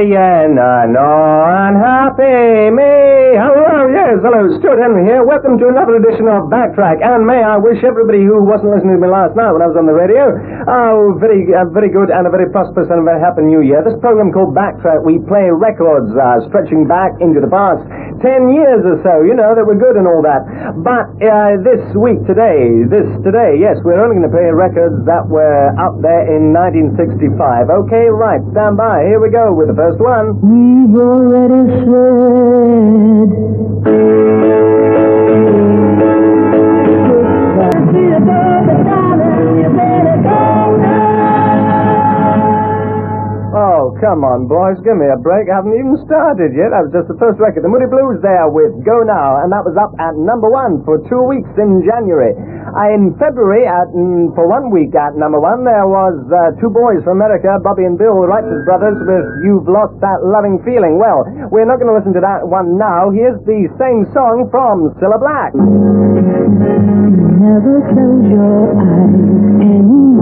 No unhappy me. Hello, yes, hello, Stuart Henry here. Welcome to another edition of Backtrack. And may I wish everybody who wasn't listening to me last night when I was on the radio, very good and a very prosperous and a very happy new year. This program called Backtrack, we play records stretching back into the past 10 years or so, you know, that were good and all that. But this today, yes, we're only going to play records that were out there in 1965. Okay, right, stand by. Here we go with the first one. We've already said Oh, come on, boys, give me a break. I haven't even started yet. That was just the first record. The Moody Blues there with Go Now, and that was up at number 1 for 2 weeks in January. In February, for 1 week at number 1, there was two boys from America, Bobby and Bill, the Righteous Brothers, with You've Lost That Loving Feeling. Well, we're not going to listen to that one now. Here's the same song from Cilla Black. never close your eyes anymore.